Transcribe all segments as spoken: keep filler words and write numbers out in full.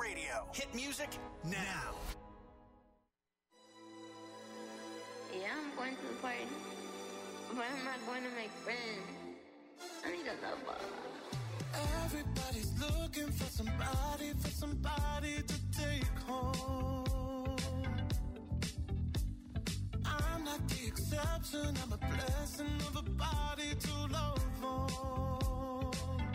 Radio. Hit music now. Yeah, I'm going to the party, but I'm not going to make friends. I need a lover. Everybody's looking for somebody, for somebody to take home. I'm not the exception, I'm a blessing of a body to love on.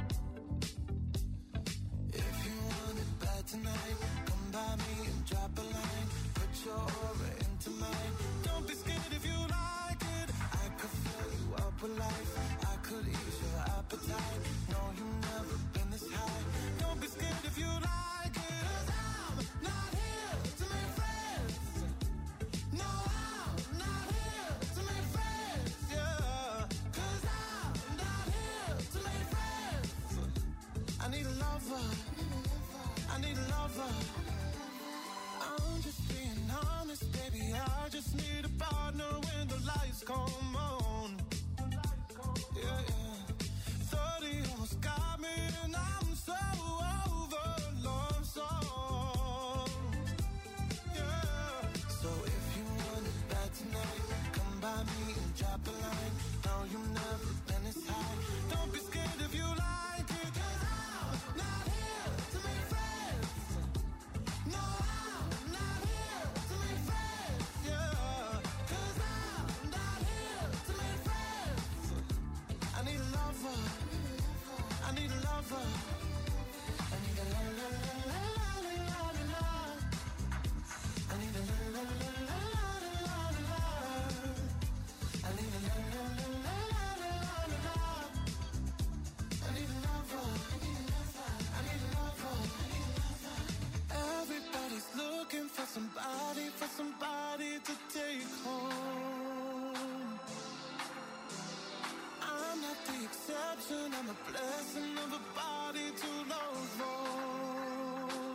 If you want it bad tonight, come by me and drop a line. Put your aura into mine. Don't be scared if you like it. I could fill you up with life. I could ease your appetite. No, you've never been this high. Don't be scared if you like it. 'Cause I'm not here to make friends. No, I'm not here to make friends. Yeah. 'Cause I'm not here to make friends. I need a lover. I need a lover. I'm just being honest, baby. I just need a partner when the lights come on. Yeah, yeah. thirty almost got me and I'm so over love song. Yeah. So if you want it bad tonight, come by me and drop a line. No, you've never been this high. Don't be scared if you like it. 'Cause I'm not here to make friends. No, I'm not here to make friends. Yeah. 'Cause I'm not here to make friends. I need a lover. I need a lover. I need a la la la la la la la la. I need a la la la la la la la la. I need a la la la la la la la la. I need a lover. I need a lover. Everybody's looking for somebody, for somebody to take home. I'm not the exception, I'm a blessing of a body to love on.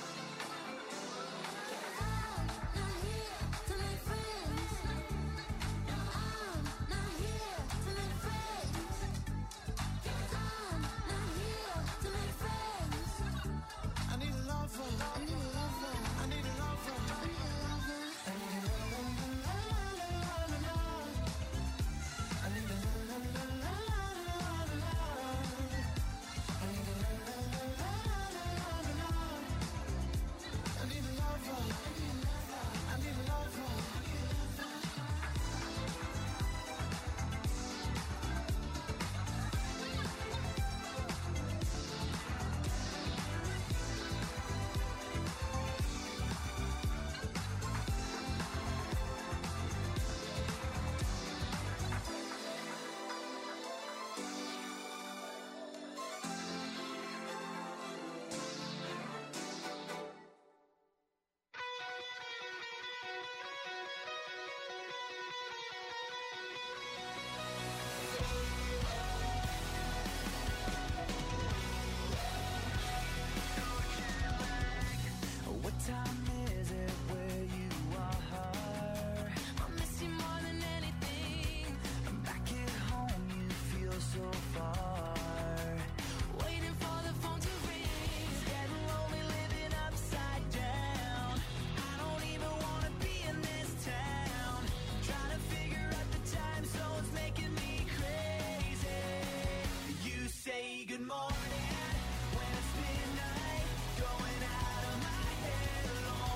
I'm not here to make friends. No, I'm not here to make friends. I'm not here to make friends. I need a lover. I need a lover. I need a lover. I need a lover. I need a la la la la la la la. I need a la la la la la la la. I need a la la la la la la la. I need a lover. I need a lover. What time is it where you are? I miss you more than anything. I'm back at home, you feel so far. Waiting for the phone to ring. Getting lonely, living upside down. I don't even wanna be in this town. Trying to figure out the time zones making me crazy. You say good morning when it's midnight. Going out of my head alone.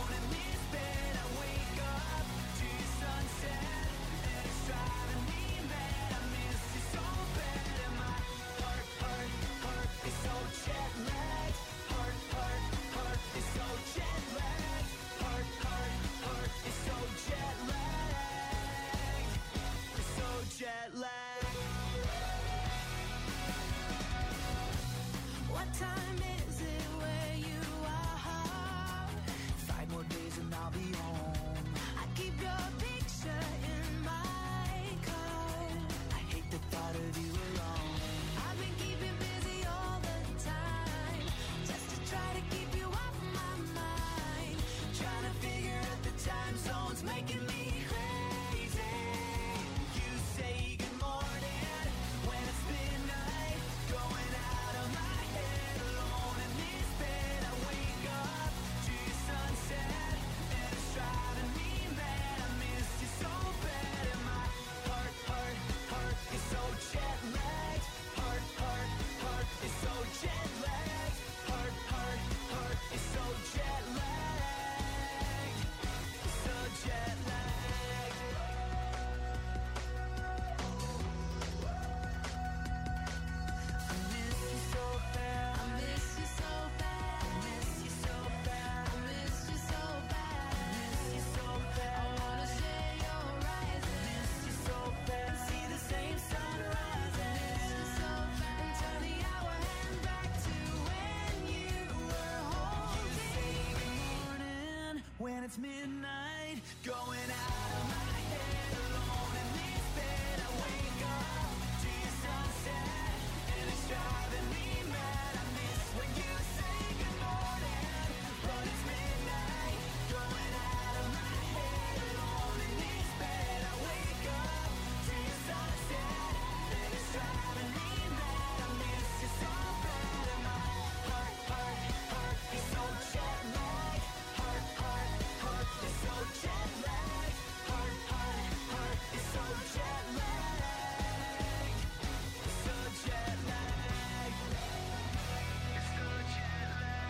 it's midnight, going out of my head, alone in this bed. I wake up to your sunset, and it's driving me mad. I miss when you say good morning, but it's midnight, going out of my head, alone in this bed. I wake up to your sunset, and it's driving me mad. I miss you so bad, and my heart, heart, heart is so jet lagged. Heart, heart, heart is so jet lagged. Heart, heart, heart is so jet lagged. So jet lagged. It's so jet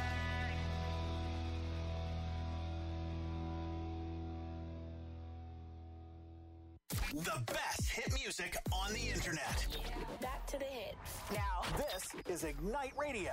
lagged. The best hit music on the internet. Back to the hits. Now, this is Ignite Radio.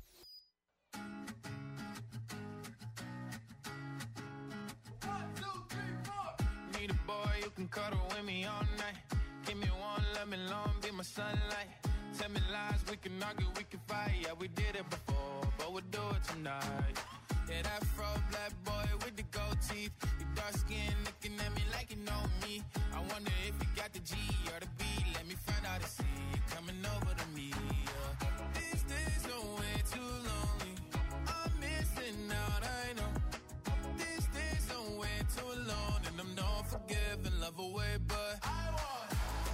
Need a boy who can cuddle with me all night. Give me one, let me long, be my sunlight. Tell me lies, we can argue, we can fight. Yeah, we did it before, but we'll do it tonight. Yeah, that fro black boy with the gold teeth. Your dark skin looking at me like you know me. I wonder if you got the G or the B. Let me find out and see you coming over to me. Yeah. These days are way too lonely. I'm missing out, I know. These days are way too long, and I'm not forgiving, love away, but I want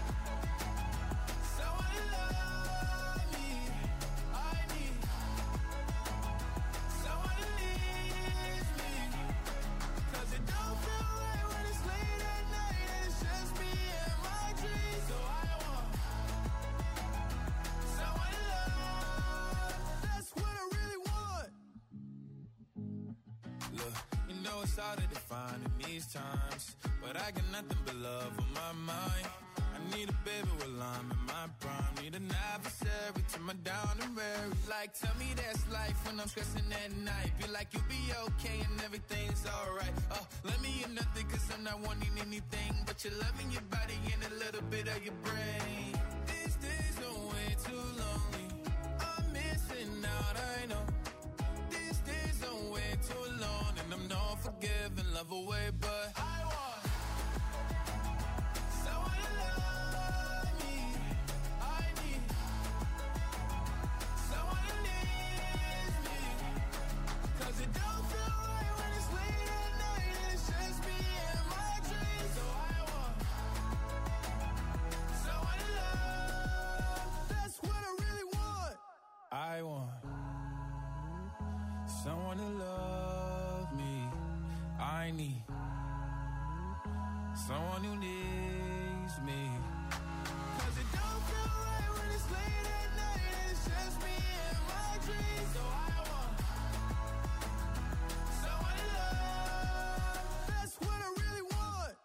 someone to love me. I need someone to leave me, 'cause it don't feel right when it's late at night and it's just me and my dreams. So I want someone to love. That's what I really want. Look, you know it's hard to define in these times, but I got nothing but love on my mind. I need a baby while I'm in my prime. Need an adversary to my down and weary. Like, tell me that's life when I'm stressing at night. Be like, you'll be okay and everything's alright. Oh, let me in nothing, 'cause I'm not wanting anything but your love in your body and a little bit of your brain. These days are way too lonely. I'm missing out, I know. These days are way too long, and I'm not forgiving, love away, but I want someone to love me. I need someone to leave me, 'cause it don't feel right when it's late at night and it's just me and my dreams. So I want someone to love. That's what I really want. I want someone to love me. I need someone who needs me, 'cause it don't feel right when it's late at night and it's just me and my dreams. So I want someone to love. That's what I really want.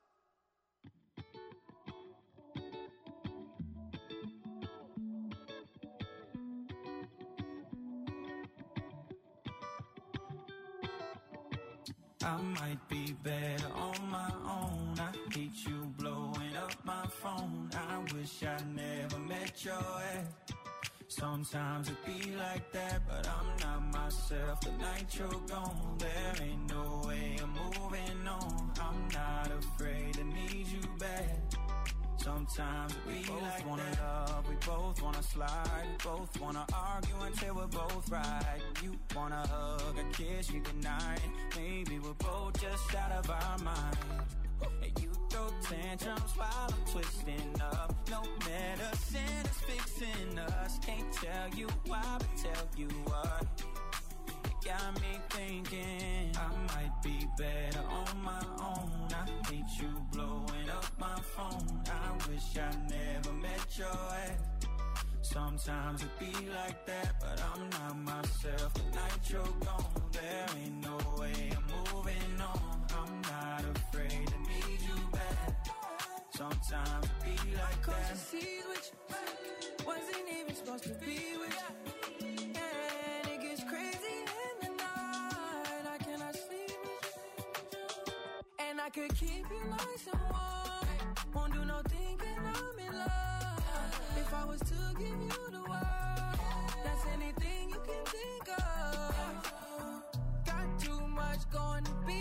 I might be better on my own. I hate you blowing up my phone. I wish I never met your ex. Sometimes it be like that, but I'm not myself the night you're gone. There ain't no way I'm moving on. I'm not afraid to need you back. Sometimes we both like wanna that. Love, we both wanna slide, we both wanna argue until we're both right. You wanna hug, a kiss you goodnight. Maybe we're both just out of our mind. And you throw tantrums while I'm twisting up. No medicine is fixing us. Can't tell you why, but tell you what. It got me thinking I might be better on my own. I hate you blowing up my phone. I wish I never met your ex. Sometimes it be like that, but I'm not myself the night you're gone. There ain't no way I'm moving on. I'm not afraid to need you back. Sometimes it be like that. Cause you with you, wasn't even supposed to be with you. And it gets crazy in the night. I cannot sleep with you. And I could keep you nice and warm. Won't do no thinking I'm in love. If I was to give you the world, that's anything you can think of. Got too much going to be up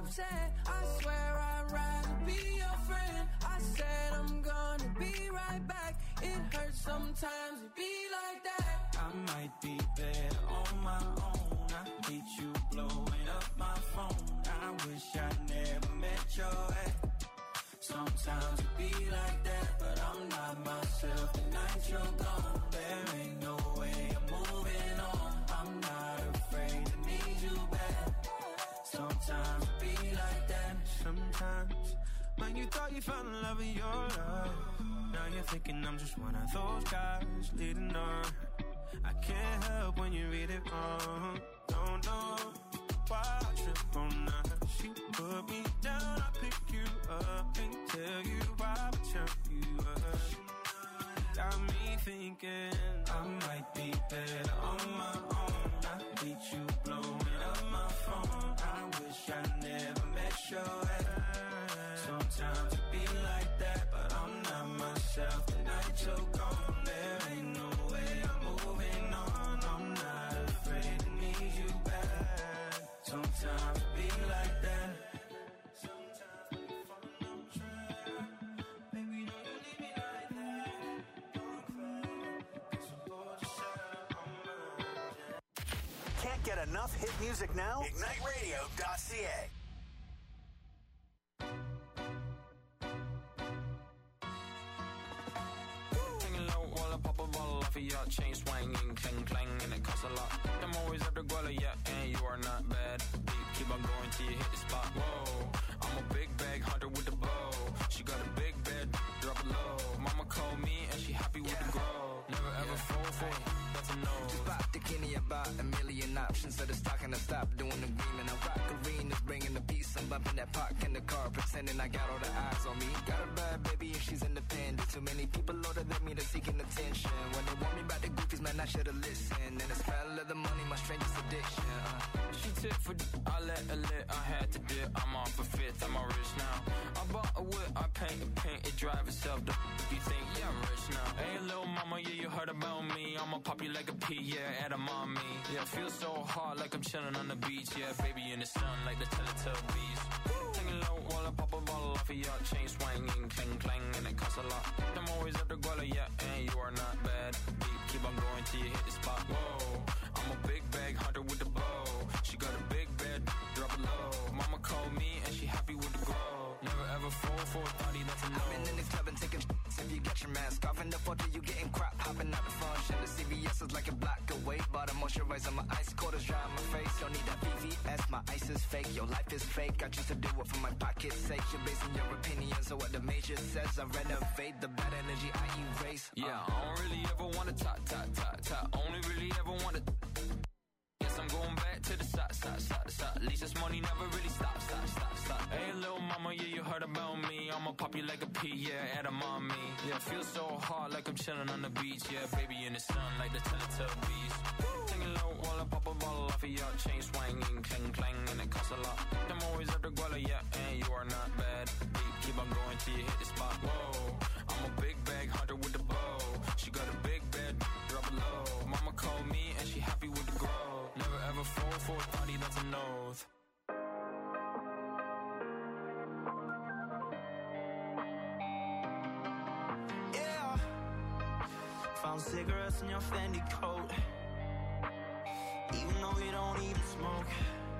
upset. I swear I'd rather be your friend. I said I'm gonna be right back. It hurts sometimes to be like that. I might be better on my own. I hate you blowing up my phone. I wish I never met your ex. Sometimes it be like that, but I'm not myself the night you're gone. There ain't no way I'm moving on. I'm not afraid to need you back. Sometimes it be like that. Sometimes when you thought you found the love of your life, now you're thinking I'm just one of those guys leading on. I can't help when you read it wrong. Don't know why I trip on that. She put me down, I pick you up and tell you why I chop you up. Got me thinking I might be better on my own. I hate you blowing up my phone. I wish I never met your ex. Sometimes it be like that, but I'm not myself the night you're gone. There ain't no way I'm moving on. I'm not afraid to need you back. Sometimes it be like that. Sometimes when you fall on track, baby, don't you leave me like that. Don't cry, 'cause I'm bored to shut on my. Can't get enough hit music now? ignite radio dot c a. Your chain swinging, clang clang, and it costs a lot. I'm always after Guala, yeah, and you are not bad. Deep, keep on going till you hit the spot. Whoa, I'm a big bag hunter with the bow. She got a big bed, drop it low. Mama called me and she happy with the grow. Never ever yeah. fall for it, that's a no. Just bought the Kenny about a million options. So the stock and I stop doing the green. And I rock arenas, bringing the peace. I'm bumping that park in the car, pretending I got all the eyes on me. Got a bad baby and she's independent. Too many people older than me, they're seeking attention. When they want me about the goofies, man, I should've listened. And the smell of the money, my strangest addiction. Uh. She tip for d- I let her lit, I had to dip. I'm off a fifth, I'm all rich now. I bought a whip, I paint a paint, it drive itself. The f- you think, yeah, I'm rich now. Hey, little mama, yeah, you heard about me. I'ma pop you like a pea, yeah, at a mommy. Yeah, feel so hot like I'm chilling on the beach. Yeah, baby in the sun like the Teletubbies. Singing low while I pop a bottle off of your chain swinging, clang clang, and it costs a lot. I'm always after Guala, yeah, and you are not bad. Deep, keep on going till you hit the spot. Whoa, I'm a big bag hunter with the bow. She got a big bed, drop it low. Mama called me and she happy with the grow. Never ever fall for a thotty, that's a no. I've been in this club and taking sh**s. If you get your mask off in the photo, you getting crap. Hopping out the function. The C V S is like a block away. But I'm moisturizing my ice, cold is dry on my face. Don't need that V V S, my ice is fake. Your life is fake, I choose to do it for my pocket's sake. You're basing your opinions on what the major says. I renovate the bad energy I erase. uh. Yeah, I don't really ever wanna talk, talk, talk, talk. Only really ever wanna. Guess I'm going back to the side, side, side, side. At least this money never really stops, stop, stop, stop. Hey, little mama, yeah, you heard about me. I'ma pop you like a pea, yeah, at a mommy. Yeah, feel so hot like I'm chilling on the beach. Yeah, baby in the sun like the Teletubbies. Singing low while I pop a bottle off of your chain swinging, clang clang, and it costs a lot. I'm always after Guala, yeah, and you are not bad. Deep, keep on going till you hit the spot. Whoa, I'm a big bag hunter with the bow. She got a big bed, drop it low. Mama called me and she happy with the grow. Never ever fall for a thotty, that's a nose. Yeah, found cigarettes in your Fendi coat. Even though you don't even smoke,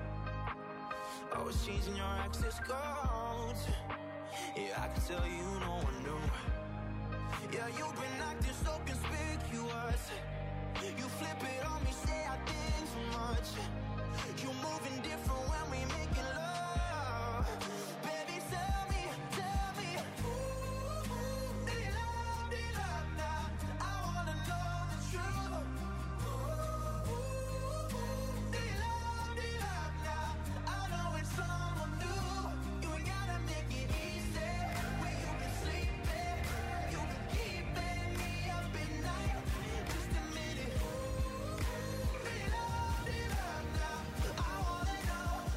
I was changing your access codes. Yeah, I can tell you no one knew. Yeah, you've been acting so conspicuous. You flip it on me, say I did too much. You moving different when we making love. Baby, tell me, tell me, ooh, do you love, do you love now? I wanna know the truth. Ooh, do you love, do you love now? I know it's someone new. You ain't gotta make it easy. Where you can sleep there, you can keep me up at night. Just admit it. Ooh, do you love, do you love now? I wanna know.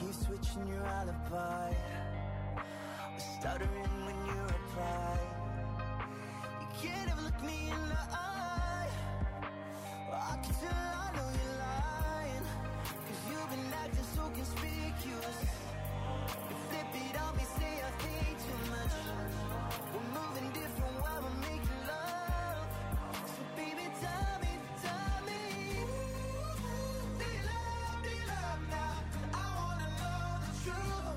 keep switching your alibi, stuttering when you reply. You can't ever look me in the eye. I can tell I know you're lying, 'cause you've been acting so conspicuous. You flip it on me, say I think too much. We're moving different while we're making love. So baby, tell me, tell me, do you love, do you love now? I wanna know the truth.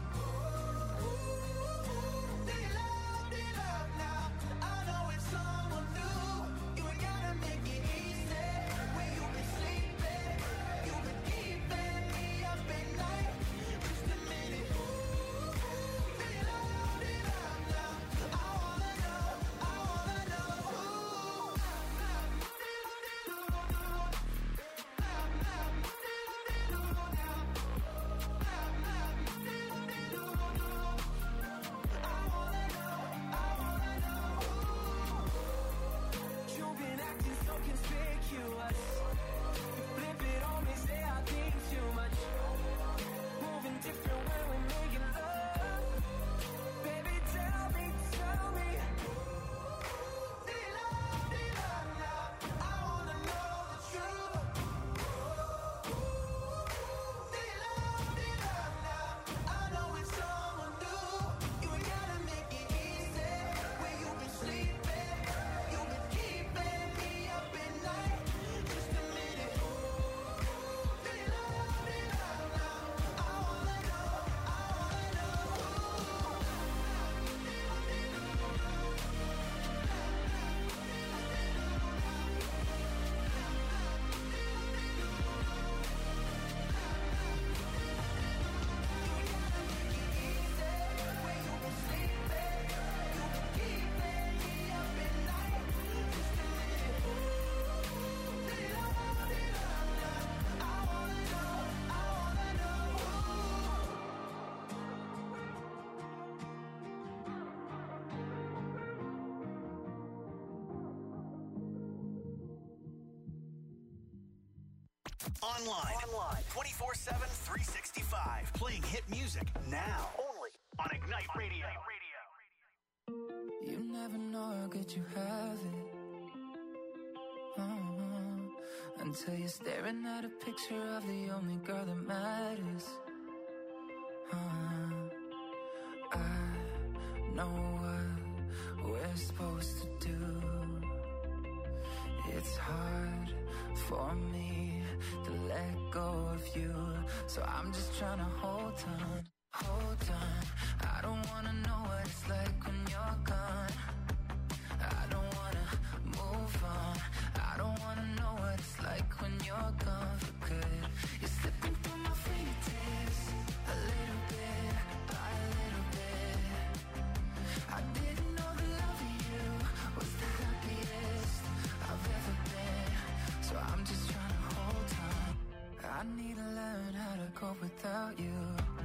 Do you love, do you love now? I know it's someone new. You ain't gotta make it easy. Where you been sleeping, you've been keeping me up at night. Just a minute. Do you love, do you love now? I wanna know, I wanna know. You've been acting so conspicuous. You flip it on me, say I think too much. Moving different when we're making love. Baby, tell me, tell me. Do you love, do you love now? I wanna know the truth. Do you love, do you love now? I know it's someone new. You ain't gotta make it easy. Where you been sleeping, you've been keeping me up at night. Just a minute. Do you love, do you love now? I wanna know, I wanna know. Where you been sleeping, you've been keeping me up at night. Just a minute. Do you love, do you love now? I wanna know, I wanna Online. Online. twenty-four seven, three sixty-five. Playing hit music now. Only on Ignite Radio. You never know how good you have it. Uh-huh. Until you're staring at a picture of the only girl that matters. Uh-huh. I know what we're supposed to do. It's hard for me to let go of you, so I'm just trying to hold on, hold on. I don't wanna know what it's like when you're gone. I don't wanna move on. I don't wanna know what it's like when you're gone for good. You're slipping through my fingertips, a little bit by a little bit. I didn't know the love of you was the happiest I've ever been, so I'm just trying to hold on. I need to learn how to cope without you.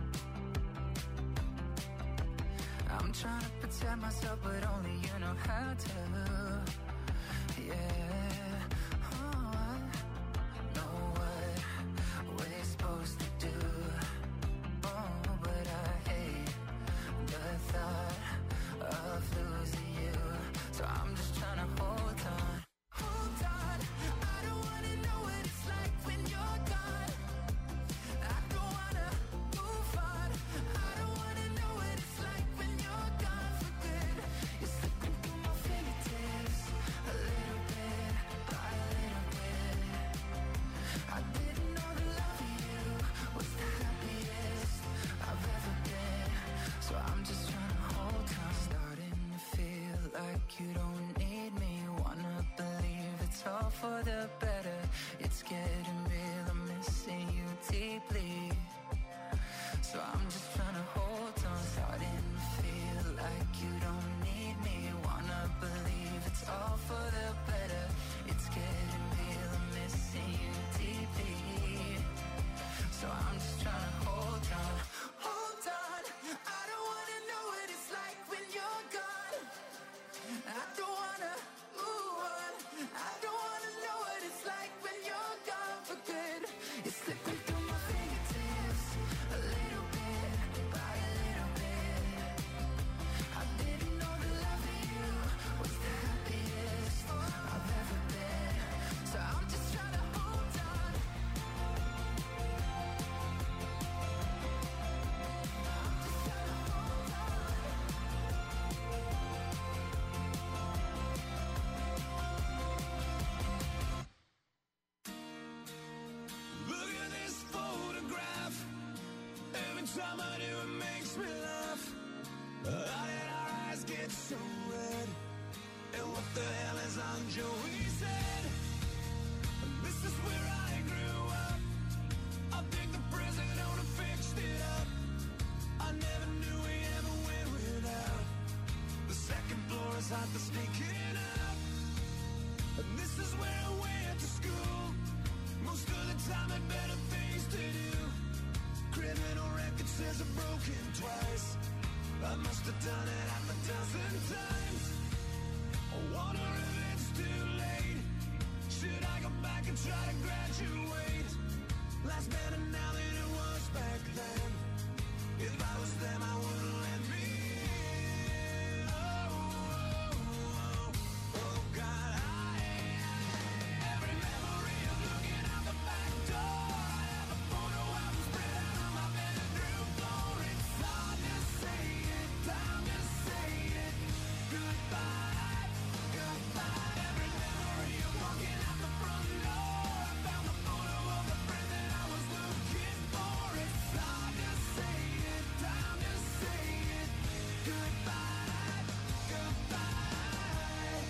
I'm trying to protect myself, but only you know how to. Yeah, oh, I know what we're supposed to do. Oh, but I hate the thought of losing you, so I'm just trying to hold on. Hold on, I don't wanna know what it's like when you're gone. I don't wanna move on. I don't wanna know what it's like when you're gone for good. You're slipping through my fingertips, a little bit by a little bit. I didn't know the love of you was the happiest I've ever been, so I'm just trying to hold on. Starting to feel like you don't need me. Wanna believe it's all for the better. It's getting real, I'm missing you deeply, so I'm just trying to hold on. Starting to feel like you don't need me. Wanna believe it's all for the better. It's getting real, I'm missing you deeply, so I'm just trying to hold on. Hold on, I don't wanna know what it's like when you're gone. I don't wanna move on. I don't wanna know what it's like when you're gone for good. You're slipping through my fingertips, a little twice. I must have done it half a dozen times. I wonder if it's too late. Should I go back and try to graduate? Life's better now than it was back then. If I was them, I wouldn't let me in. Oh, oh, oh, oh, God, I, every memory of looking out the back door. I have a photo album spread out on my bedroom floor. It's hard to say it, time to say it. Goodbye, goodbye. Every memory of walking out the front door. I found the photo of the friend that I was looking for. It's hard to say it, time to say it. Goodbye, goodbye.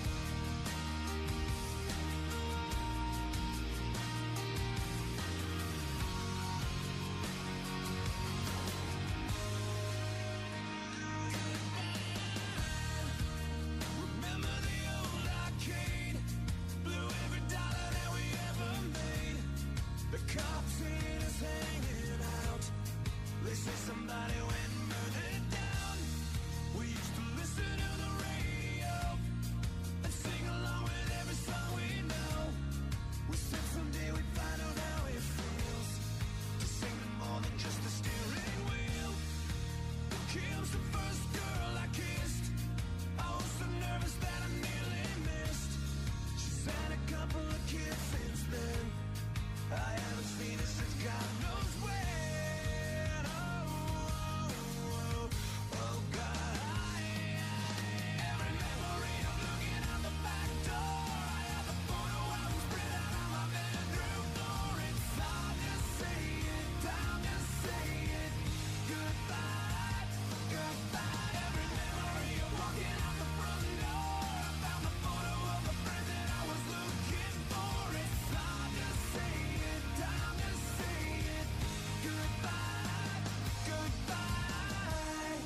Remember the old arcade? Blew every dollar that we ever made. The cops seen us hanging out. They say somebody went and burned it down. We used to listen to the radio and sing along with every song we know. We said someday we'd find out how it feels to sing to more than just the steering wheel. Kim's the first girl I kissed. I was so nervous that I nearly missed. She's had a couple of kids since then. I haven't seen her since God knows when. Oh, oh, oh, oh, God, I, every memory of looking out the back door. I have a photo album spread out on my bedroom floor. It's hard to say it, time to say it. Goodbye, goodbye. Every memory of walking out the front door. I found the photo of a friend that I was looking for. It's hard to say it, time to say it. Goodbye, goodbye.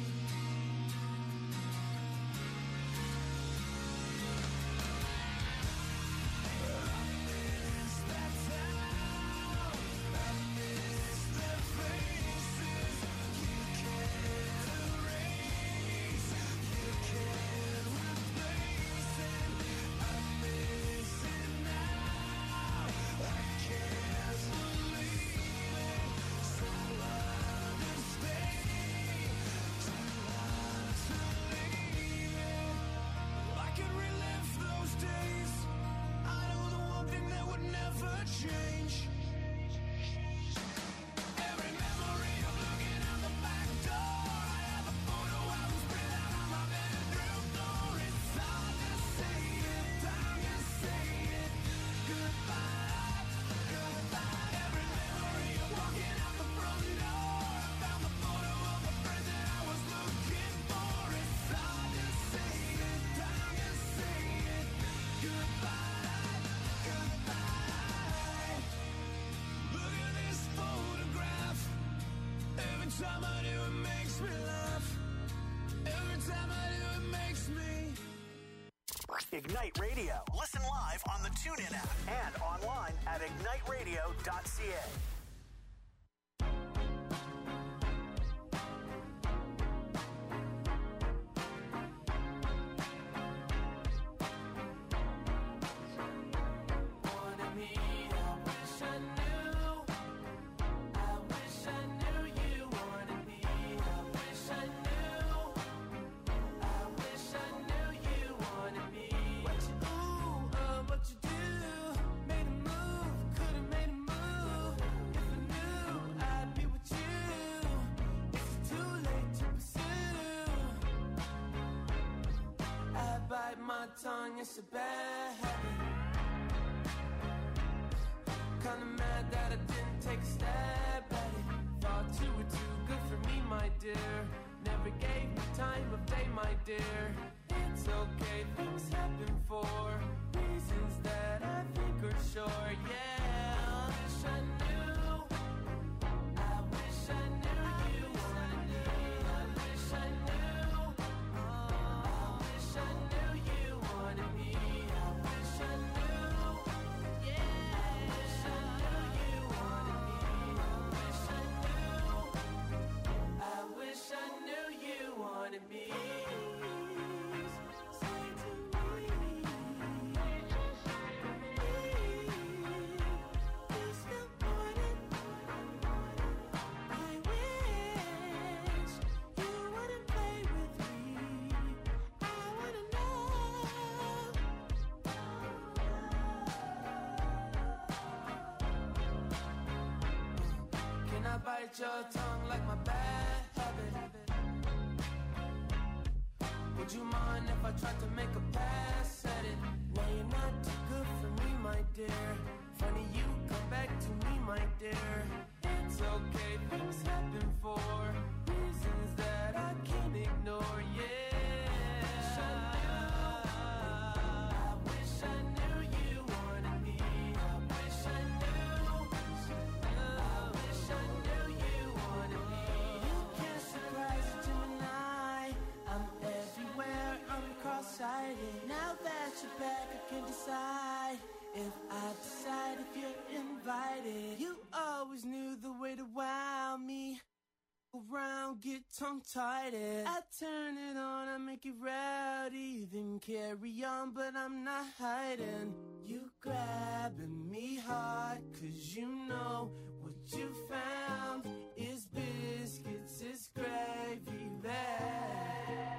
I miss that town. I miss the faces you can't erase, you can't replace it. I miss it now. I can't believe it. So hard to stay, too hard to leave it. I could relive those days. I know the one thing that would never change. Every memory of looking out the back door. I have a photo album spread out on my bedroom floor. It's hard to say it, time to say it. Goodbye, goodbye. Every memory of walking out the front door. I found the photo of a friend that I was looking for. It's hard to say it, time to say it. Goodbye, goodbye. Look at this photograph. Every time I do, it makes me laugh. Every time I do, it makes me. Ignite Radio. Listen live on the TuneIn app and online at ignite radio dot c a. Wanted me, I wish I knew. I wish I knew you wanted me. I wish I knew. I wish I knew you wanted me. What you ooh, uh, what you do? Made a move, could've made a move. If I knew I'd be with you. Is it too late to pursue? I bite my tongue, it's a bad habit. Kinda mad that I didn't take a stab at it. Thought you were too good for me, my dear. Never gave me time of day, my dear. It's okay, things happen for reasons that I think are sure. Yeah, I wish I knew. I wish I knew you wanted me. I wish I knew. I wish I knew you wanted me. I wish I knew. Yeah, I wish I knew you wanted me. I wish I knew. I wish I bite your tongue like my bad habit? Would you mind if I tried to make a pass at it? No, you're not too good for me, my dear. Funny you come back to me, my dear. It's okay, things happen for reasons that I can't ignore, yeah. I wish I knew you wanted me. I wish I knew. I wish I knew you wanted me. You can't surprise a Gemini. I'm everywhere, I'm cross-sighted. Now that you're back, I can decide if I decide if you're invited. You always knew the way to wow me. Around, get tongue-tied. I turn it on, I make it rowdy. Then carry on, but I'm not hiding. You grabbing me hard, cause you know what you found is biscuits, is gravy bag.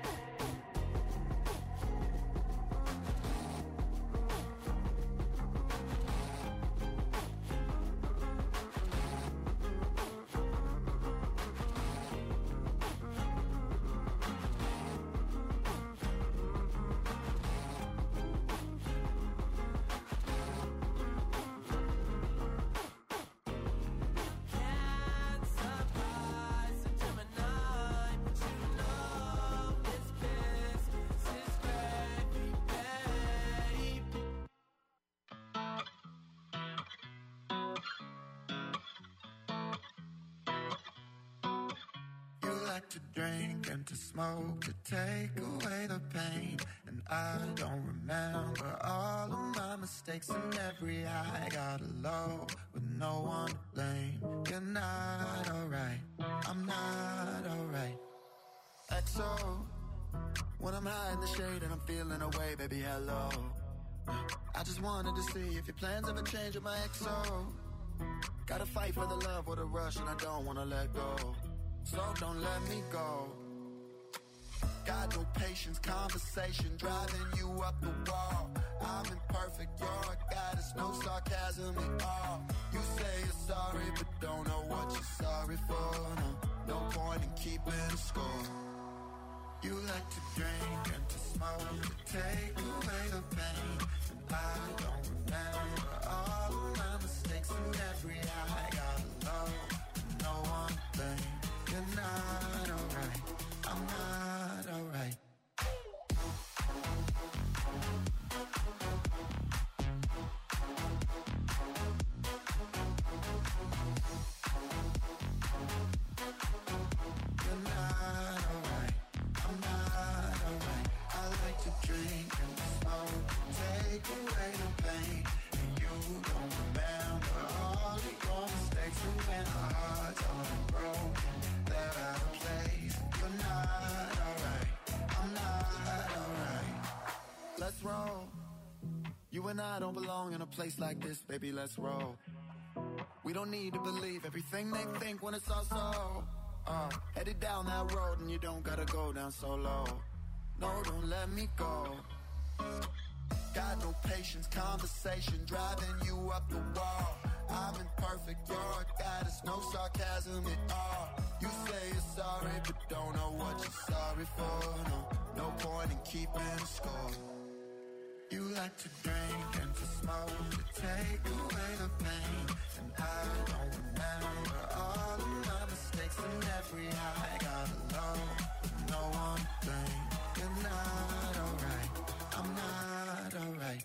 To drink and to smoke to take away the pain. And I don't remember all of my mistakes and every high. Got low with no one to blame. You're not alright, I'm not alright. X O, when I'm high in the shade and I'm feeling away, baby, hello. I just wanted to see if your plans ever change with my X O. Gotta fight for the love with a rush and I don't wanna let go. So don't let me go. Got no patience, conversation driving you up the wall. I'm imperfect, you're a goddess, no sarcasm at all. You say you're sorry, but don't know what you're sorry for. No, no point in keeping score. You like to drink and to smoke to take away the pain. And I don't remember all of my mistakes and every high. Got low, no one to blame. You're not alright, I'm not alright. You're not alright, I'm not alright. I like to drink and smoke, take away the pain. And you don't remember all of your mistakes. And when our hearts are broken, they're out of place. You're not alright, I'm not alright. Let's roll. You and I don't belong in a place like this, baby, let's roll. We don't need to believe everything they think when it's all so. Uh, headed down that road and you don't gotta go down so low. No, don't let me go. Got no patience, conversation driving you up the wall. I'm imperfect, you're a goddess, no sarcasm at all. You say you're sorry, but don't know what you're sorry for. No, no point in keeping score. You like to drink and to smoke to take away the pain. And I don't remember all of my mistakes and every high. Got low, no one to blame. You're not alright, I'm not alright.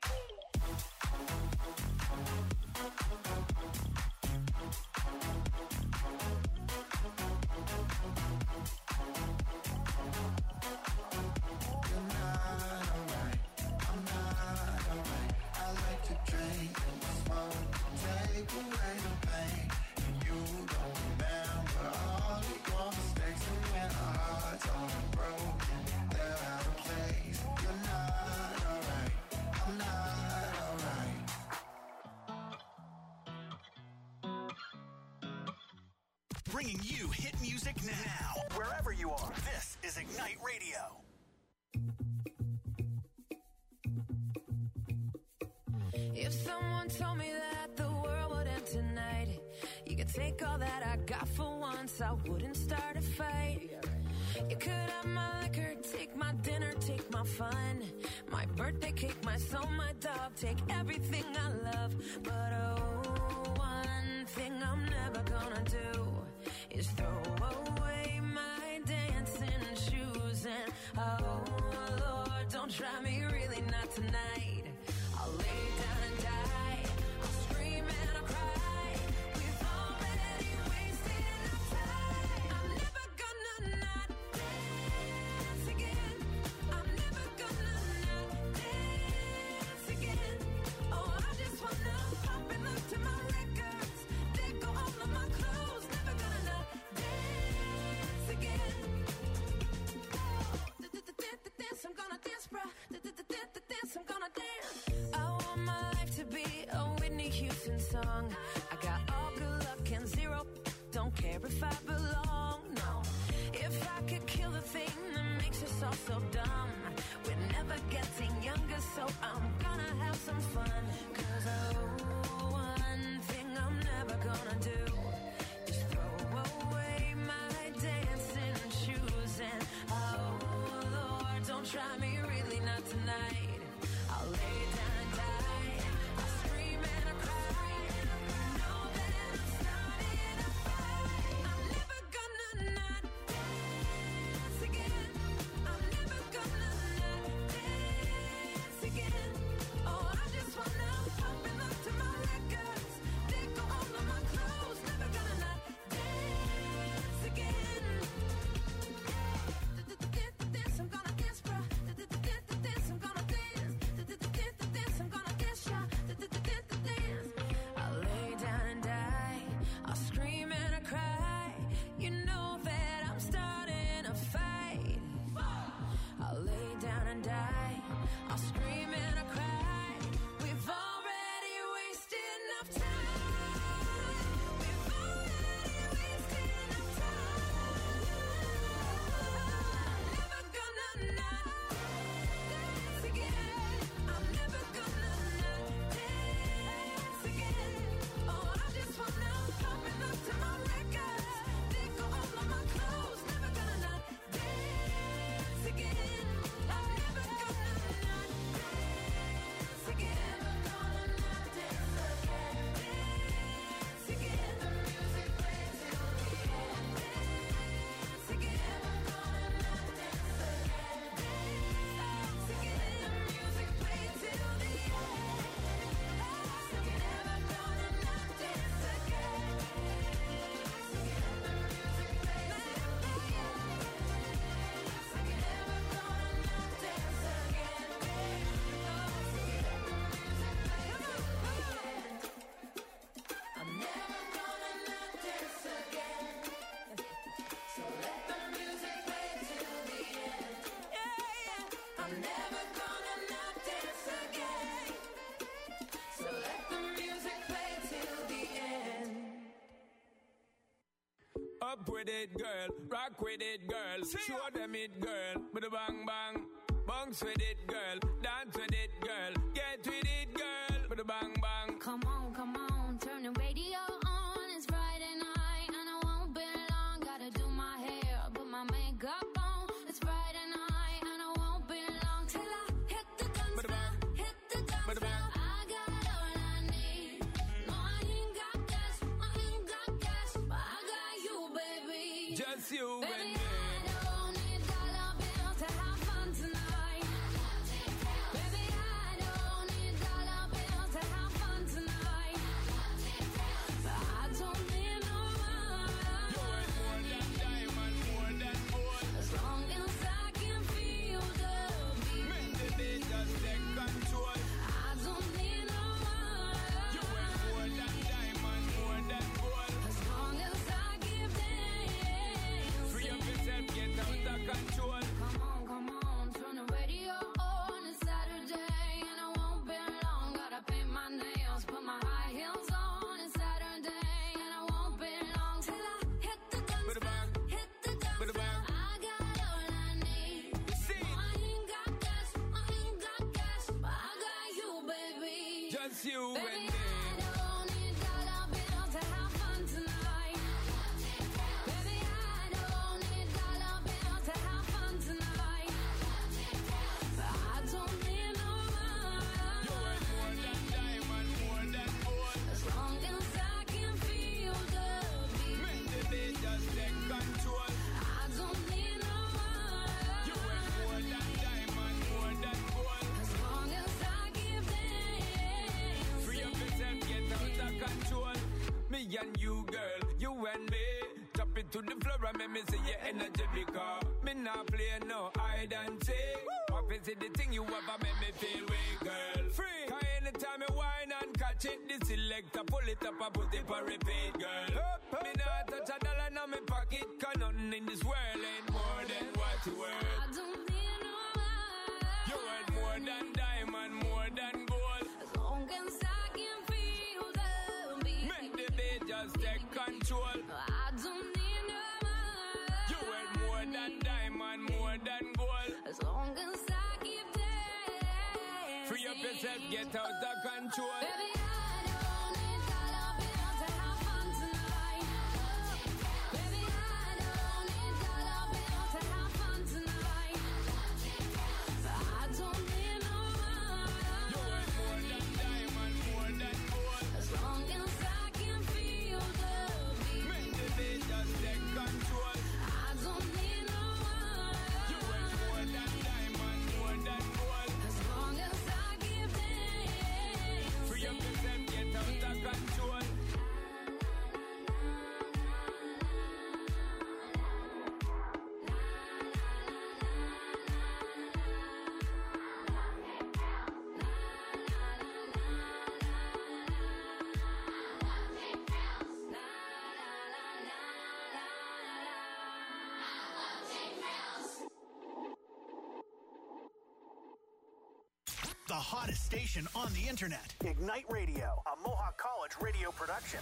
Bringing you hit music now, wherever you are. This is Ignite Radio. If someone told me that the world would end tonight, You could take all that I got for once, I wouldn't start a fight. You could have my liquor, take my dinner, take my fun, my birthday cake, my soul, my dog, take everything I love. But oh, one thing I'm never gonna do is throw away my dancing shoes. And oh Lord, don't try me, really not tonight. I'll lay down and die, I'll scream and I'll cry. We've already wasted enough time. I'm never gonna not dance again. I'm never gonna not dance again. Oh, I just wanna pop and look to my records. They go all of my clothes. Never gonna not dance again. Dance, I'm gonna dance, bruh. Dance, I'm gonna dance. I want my life to be a Whitney Houston song. I got all good luck and zero. Don't care if I belong, no. If I could kill the thing that makes us all so dumb, we're never getting younger, so I'm gonna have some fun. Cause oh, one thing I'm never gonna do is throw away my dancing shoes. And oh Lord, don't try me, really not tonight. I'll lay down and die, I'll scream and I'll cry. Know that I'm starting a fight. I'm never gonna not dance again. I'm never gonna not dance again. Oh, I just wanna pop and look to my records. They go all of my clothes. Never gonna not dance again. Dance, I'm gonna dance, bro. Dance, I'm gonna dance. Dance, I'm gonna dance, yeah. Dance. I'll lay down and die, I'll scream and I cry. You know that I'm starting a fight. I'll lay down and die, I'll scream and I cry. We've already wasted enough time. We've already wasted enough time. I'm never gonna not dance again. I'm never gonna not dance again. Oh, I just wanna pop and look to my records. They go all of my clothes. Never gonna not dance again. I'm never gonna not dance again. Never gonna not dance again. Dance again. The music plays till the end. Dance again. Never gonna not dance again. Dance again. The music plays till the end. Dance again. Never gonna not dance again. Dance again. The music plays till the end. Dance again. Never gonna not dance again. Dance again. The music plays till the end. I'm never gonna not dance again. So let the music play till the end. Yeah, yeah. I'm never gonna not dance again. So let the music play till the end. Up with it, girl. Rock with it, girl. Show them it, girl. With a bang bang. Bounce with it, girl. Dance with it, girl. Get with it, girl. With a bang bang. Come on, come on, turn the radio on. It's Friday night and I won't be long. Gotta do my hair, put my makeup on. It's Friday night and I won't be long till I hit the dance floor, hit the dance floor. I got all I need. No, I ain't got cash, I ain't got cash, but I got you, baby. Just you and Baby, me. I don't need dollar bills to have fun tonight. Baby, I don't need dollar bills to have fun tonight. But I don't need no You ain't more money. than diamond, more than gold. As long as I can feel the beat. Make the day just take control. I don't need no You ain't more money. than diamond, more than gold. As long as I give dance. Free up yourself, get out of control. Come on, come on, turn the radio on. It's Saturday and I won't be long. Gotta paint my nails, put my high heels on. It's Saturday and I won't be long till I hit the dance With a floor, bang. hit the dance With a floor. bang. I got all I need. See, No, I ain't got cash, I ain't got cash, but I got you, baby. just you and Baby, me. I don't need dollar bills to have fun tonight. you, girl. You and me. Drop it to the floor and make me see your energy because me not play no hide and seek. What is it the thing you ever make me feel weak, girl? Free. Cause anytime you whine and catch it, the selector pull it up and put it for repeat, girl. Up, up, me not touch a dollar in my pocket, cause nothing in this world ain't more than what you worth. I don't need no money. You worth more than diamond, more than gold. As long as I can feel the beat. Make the beat just take control. I don't need no money. You worth more than diamond, more than gold. As long as I keep dancing. Free up yourself, get out of control. Baby, I don't need dollar bills to have fun tonight. Baby, I don't need dollar bills to have fun tonight. I don't need no money. You worth more than diamond, more than gold. As long as I can feel the beat. Make the beat just take control. I don't need no money. You worth more than diamond, more than gold. As long as I keep dancing. Free up yourself, get out of control. The hottest station on the internet. Ignite Radio, a Mohawk College radio production.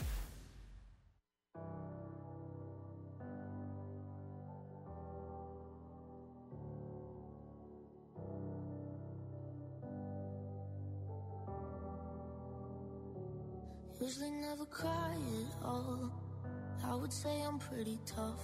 Usually never cry at all. I would say I'm pretty tough.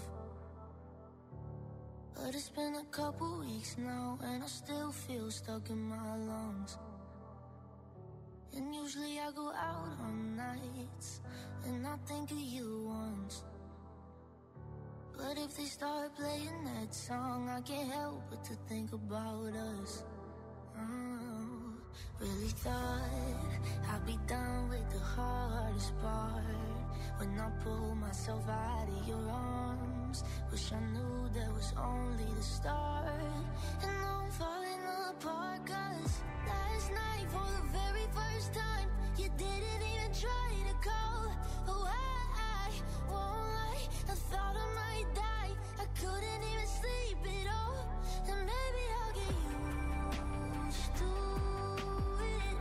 But it's been a couple weeks now, and I still feel stuck in my lungs. And usually I go out on nights, and I think of you once. But if they start playing that song, I can't help but to think about us. Oh, really thought I'd be done with the hardest part. When I pull myself out of your arms, wish I knew that was only the start. And now I'm falling apart, cause last night for the very first time, you didn't even try to call. Oh, I, I won't lie, I thought I might die. I couldn't even sleep at all. And maybe I'll get used to it.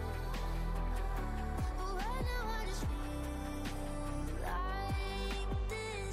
But right now I just feel like this.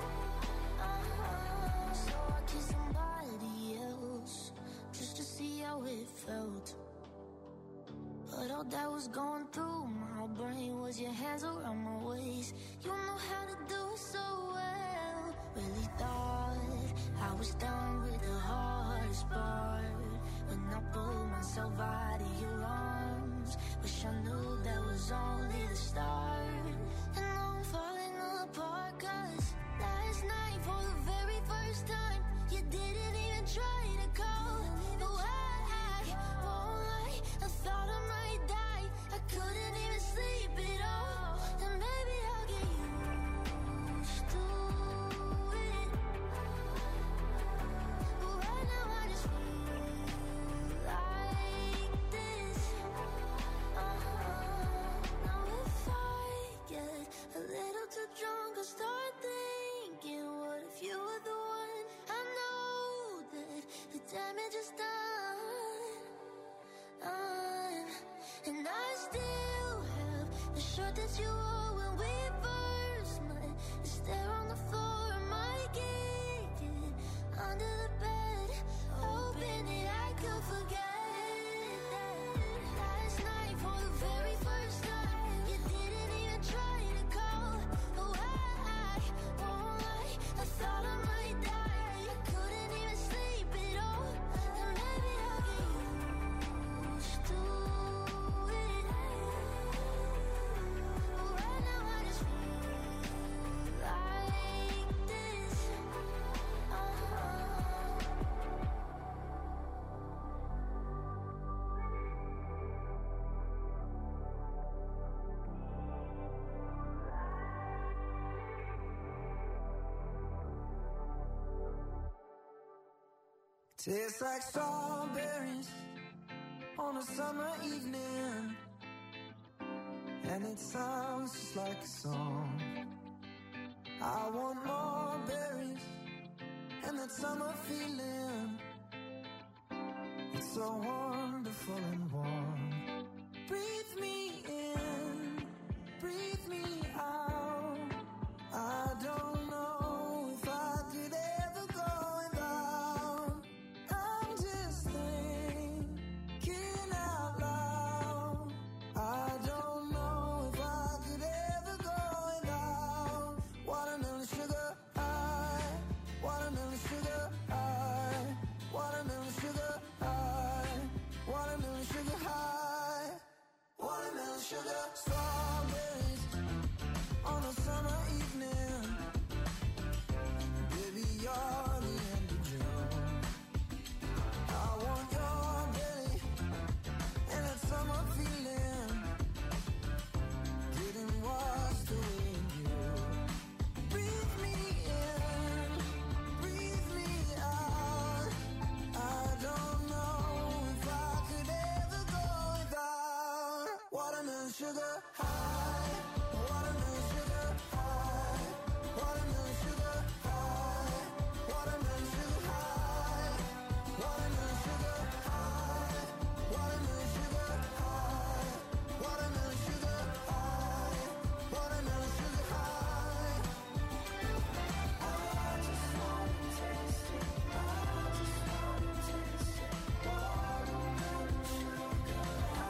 Uh-huh. So I kissed somebody else just to see how it felt. But all that was going through my brain was your hands around my waist. You know how to do it so well. Really thought I was done with the hardest part. When I pulled myself out of your arms, wish I knew that was only the start. And now I'm falling apart, cause last night for the very first time, you didn't even try to call. No, I, I won't lie, I thought I might die. I couldn't even sleep at all. And maybe I'll get used to it. But right now I just feel like this. Uh-huh. Now if I get a little too drunk, I'll start thinking, what if you were the one? I know that the damage is done. done. And I still have the shirt that you wore when we first met. It's there on the floor of my kitchen, under the bed, hoping that I could forget that last night for the very first time, you didn't even try to call. Oh, I, I won't lie, I thought I might die. I couldn't even sleep at all. And maybe I'll get used to it. Right Tastes like strawberries on a summer evening, and it sounds just like a song. I want more berries and that summer feeling. It's so wonderful and warm. Breathe me in, breathe me out. I don't know if I could ever go without. I'm just thinking out loud. I don't know if I could ever go without. Watermelon sugar high, watermelon sugar high, watermelon sugar high, watermelon sugar high, watermelon sugar. Strawberries on a summer evening. Baby, you're the end of June. I want your belly and that summer feeling. Getting washed away in you. Breathe me in, breathe me out. I don't know if I could ever go without. Watermelon sugar high, watermelon sugar high, watermelon sugar high, watermelon sugar high, watermelon sugar high, watermelon sugar high, watermelon sugar high, watermelon sugar high. I just wanna taste it, I just wanna taste it. Watermelon sugar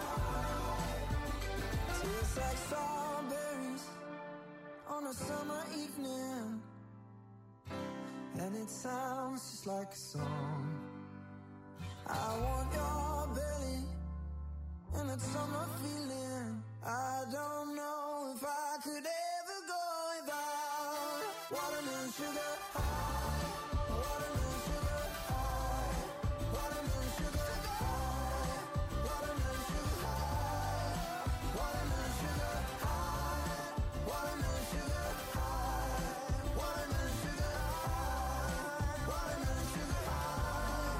high. Tastes like strawberries on a summer evening, and it sounds just like a song. I want your belly and that summer feeling. I don't know if I could ever go without. Watermelon sugar high, watermelon sugar high, watermelon sugar high, watermelon sugar high, watermelon sugar high, watermelon sugar high, watermelon sugar high, watermelon sugar high.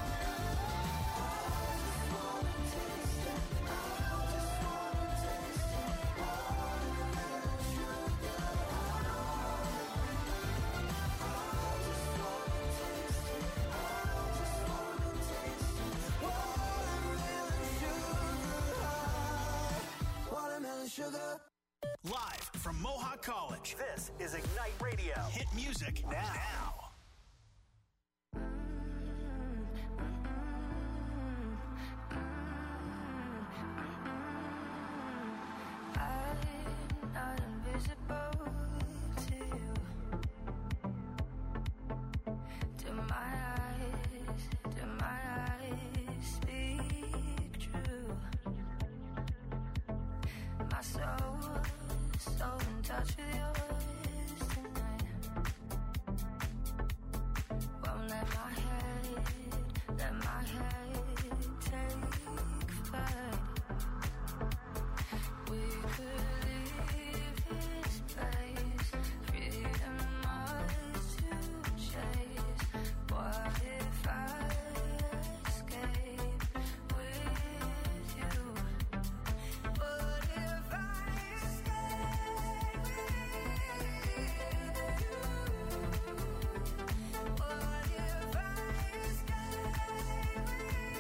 I just wanna taste it, I just wanna taste it. Watermelon sugar high. I just wanna taste it, I just wanna taste it. Watermelon sugar high, watermelon sugar. Live from Mohawk College, this is Ignite Radio. Hit music now. I'm not invisible to you. Do my eyes, do my eyes speak true? My soul, so in touch with yours tonight. Won't let my head, let my head take flight. We could leave this place, freedom ours to chase. What if I escape with you? What if I escape with you? What if I escape with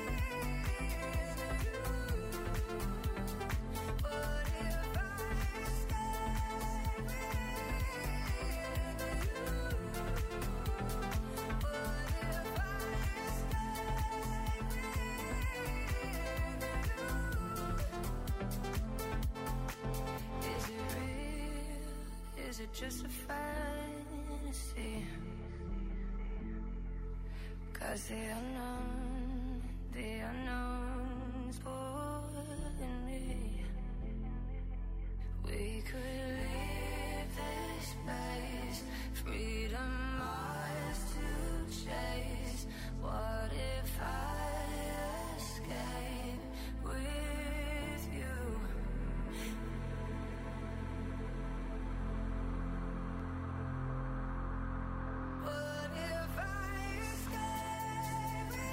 you? What if I escape with you? Is it real? Is it just a fantasy? 'Cause the unknown, the unknown's pulling me. We could leave this place, freedom ours to chase. What if I escape with you? What if I escape with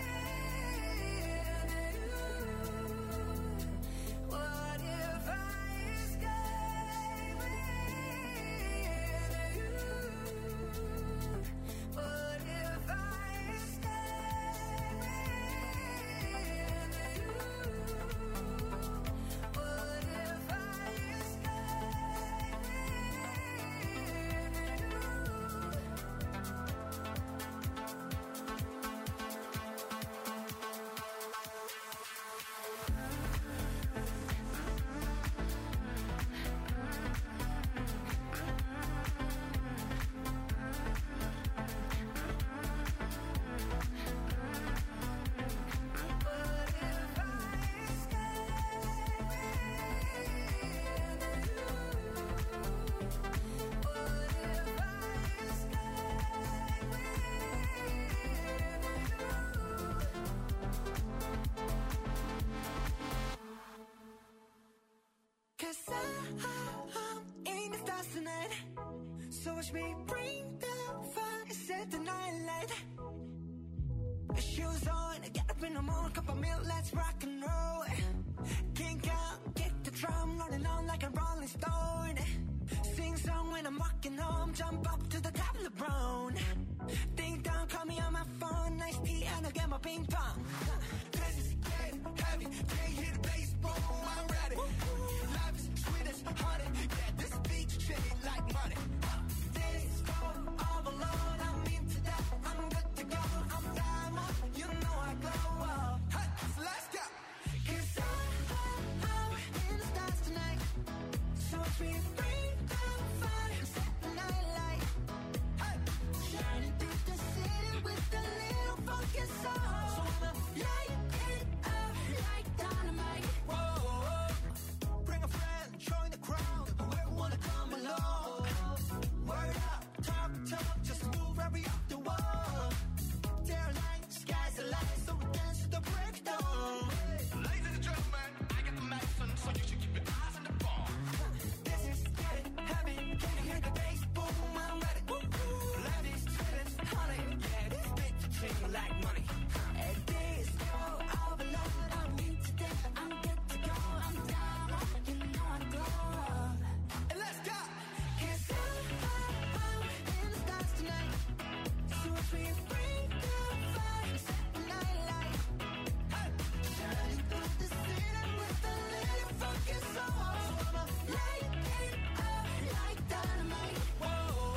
watch me bring the fire, set the night light. Shoes on, get up in the morning, cup of milk, let's rock and roll. Kink out, kick the drum, rolling on like a rolling stone. Sing song when I'm walking home, jump up to the top of the brown. Ding dong, call me on my phone, nice tea and I'll get my ping pong. This is getting heavy, can't hear the bass, boom, I'm ready. Life is sweet as honey, yeah, this beach chain like money. This go all alone, I'm into that, I'm good to go, I'm diamond, you know I glow up. Hey, so let's go. Cause I'm, I'm in the stars tonight, so watch me bring the fire, set the night light. Hey, shining through the city with a little funky soul. So I'ma light it up like dynamite. Whoa, bring a friend, join the crowd, whoever wanna come along. Word up, talk, talk, just move right up the wall. Day or night, sky's the light, so we dance to the breakdown. Ladies and gentlemen, I got the medicine, so you should keep your eyes on the ball. This is getting heavy, can you hear the bass? Boom, I'm ready. Life is sweet as honey, yeah, this bitch chain like money. And this go all alone, I'm into that, I'm good to go, I'm down, you know I glow. And let's go. Cause I'm, I'm in the stars tonight, so watch me bring the fire, set the night light. Hey, shining through the city with a little funky soul. So I'ma light it up like dynamite. Whoa,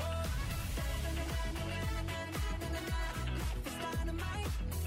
life is dynamite.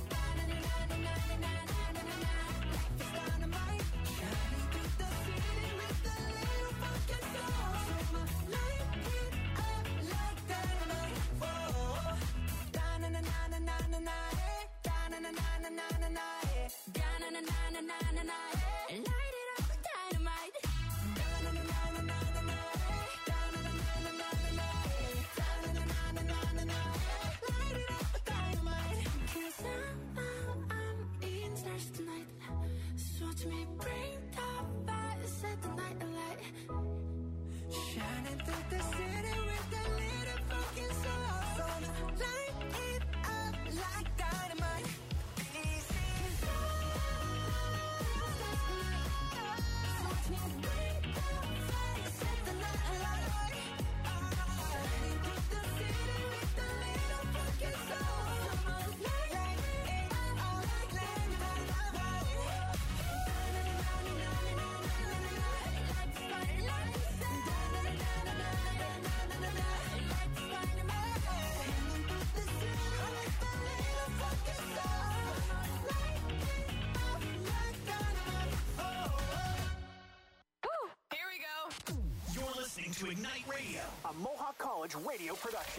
Life is dynamite. Shining through the city with a little funky soul. So I'ma light it up like dynamite. Whoa, da-na-na-na-na-na-na, da-na-na-na-na-na-na, da-na-na-na-na-na-na, light it up like dynamite. Da-na-na-na-na-na-na, da-na-na-na-na-na-na, da-na-na-na-na-na-na, light it up like dynamite. 'Cause I'm, I'm, I'm in stars tonight, so watch me bring the fire, set the night alight. Shining through the city with a little fucking soul. So light it up like dynamite. Easy. 'Cause I'm in stars tonight, so watch me bring the fire, set the night alight. Shining through the city with a little fucking soul. So light it up like dynamite. Here we go. You're listening to Ignite Radio, a Mohawk College radio production.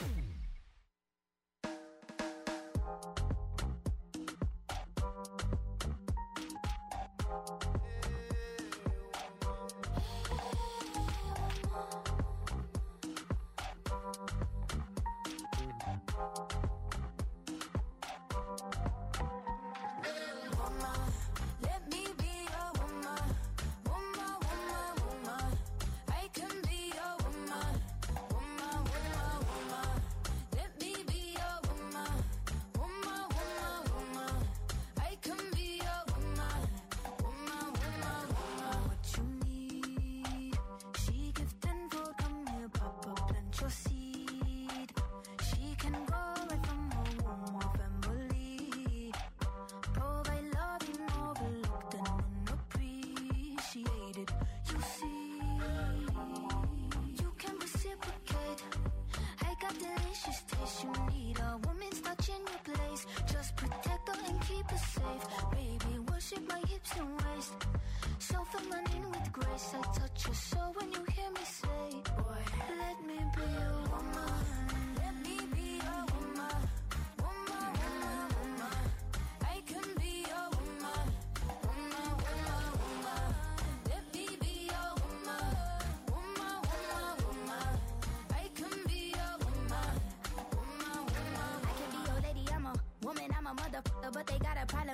Woman, let me be your woman. Woman, woman, woman. I can be your woman. Woman, woman, woman. Let me be your woman. Woman, woman, woman. I can be your woman. Woman, woman, woman. What you need? She give tenfold, come here, papa, plant your seed. She can go right from her womb or family. Provide love you overlooked and unappreciated. You see, you can reciprocate. I got delicious taste. You need a woman's touch in your place. Just protect her and keep her safe. Baby, worship my hips and waist. So feminine with grace. I touch your soul when you hear me say, boy, let me be your woman. Let me be your woman. Woman, woman, woman. I can be your woman. Woman, woman, woman. Let me be your woman. Woman, woman, woman. I can be your woman. Woman, woman, woman. I can be your lady, I'm a woman, I'm a motherfucker, but they got a problem. Pussy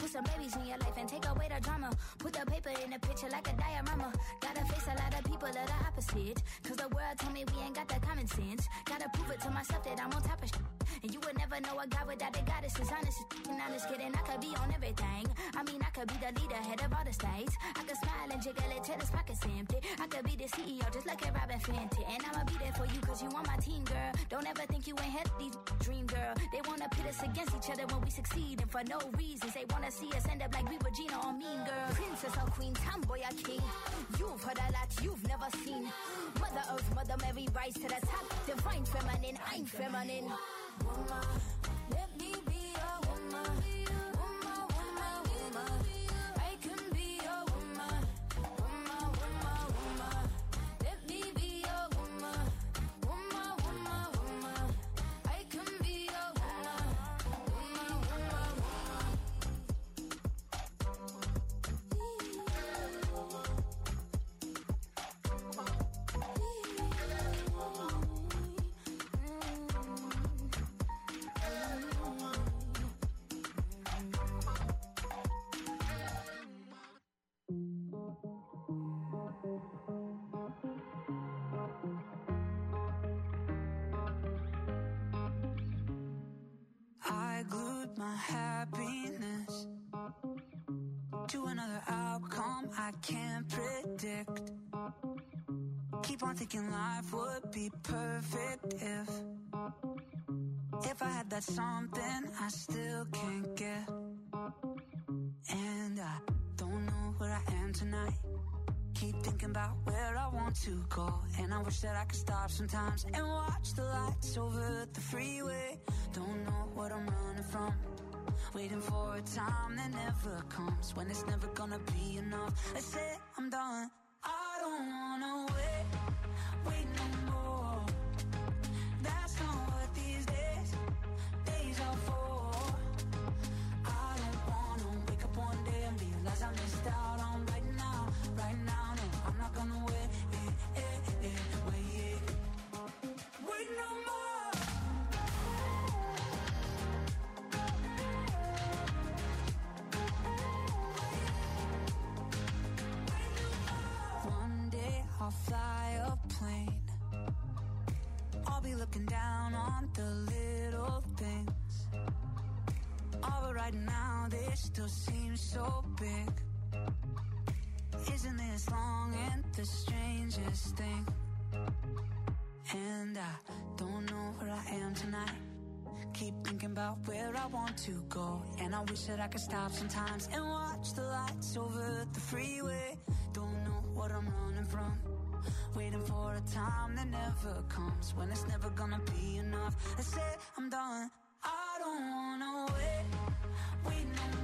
put some babies in your life and take away the drama. Put the paper in the picture like a diorama. Gotta face a lot of people of the opposite. Cause the world told me we ain't got the common sense. Gotta prove it to myself that I'm on top of shit. And you would never know a God without the goddess is honest. And I'm just kidding, I could be on everything. I mean, I could be the leader, head of all the states. I could smile and jiggle it till his pockets empty. I could be the C E O just like a Robin Fenty. And I'ma be there for you cause you on my team, girl. Don't ever think you ain't had these dream, girl. They wanna pit us against each other when we succeed. And for no reasons, they wanna see us end up like we Regina or Mean Girl. Princess or queen, tomboy or king. You've heard a lot you've never seen. Mother Earth, Mother Mary, rise to the top. Divine feminine, I'm feminine. Woman, let me be a woman. Woman, woman, woman. I can be a woman. Woman, woman, woman. Let me be a woman. Woman, woman, woman. I can be a woman. Woman, woman, I glued my happiness to another outcome I can't predict. Keep on thinking life would be perfect if If I had that something I still can't get. And I don't know where I am tonight. Keep thinking about where I want to go. And I wish that I could stop sometimes and watch the lights over the freeway. Don't know what I'm running from. Waiting for a time that never comes. When it's never gonna be enough. I say I'm done. I don't wanna wait, wait no more. That's not what these days, days are for. I don't wanna wake up one day and realize I missed out on right now, right now. No, I'm not gonna wait, eh, eh, eh, wait, wait no more. One day I'll fly a plane. I'll be looking down on the little things. Oh, but right now they still seem so big. Isn't this long and the strangest thing? And I don't know where I am tonight. Keep thinking about where I want to go. And I wish that I could stop sometimes and watch the lights over the freeway. Don't know what I'm running from. Waiting for a time that never comes. When it's never gonna be enough. I say I'm done. I don't wanna wait, wait no